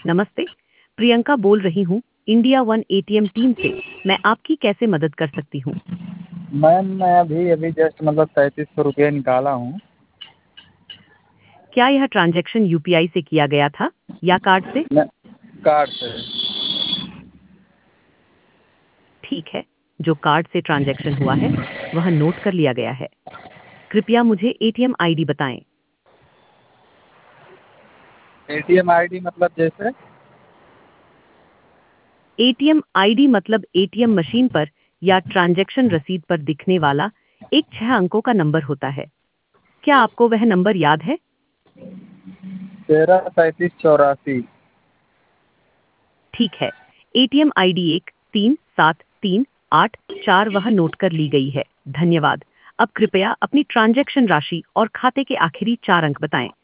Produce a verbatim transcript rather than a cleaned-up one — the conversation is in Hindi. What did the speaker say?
नमस्ते, प्रियंका बोल रही हूँ, इंडिया वन एटीएम टीम से। मैं आपकी कैसे मदद कर सकती हूँ? मैम मैं अभी अभी जस्ट मतलब तैंतीस सौ रुपये निकाला हूँ। क्या यह ट्रांजैक्शन यूपीआई से किया गया था या कार्ड से? मैं कार्ड से। ठीक है, जो कार्ड से ट्रांजैक्शन हुआ है, वह नोट कर लिया गया है। कृपया मुझे एटीएम आईडी बताएं। एटीएम आईडी मतलब जैसे? एटीएम आईडी मतलब एटीएम मशीन पर या ट्रांजैक्शन रसीद पर दिखने वाला एक छह अंकों का नंबर होता है। क्या आपको वह नंबर याद है? तेरह तैंतीस चौरासी। ठीक है, एटीएम आईडी एक तीन सात तीन आठ चार वह नोट कर ली गई है। धन्यवाद। अब कृपया अपनी ट्रांजैक्शन राशि और खाते के आखिरी चार अंक बताएं।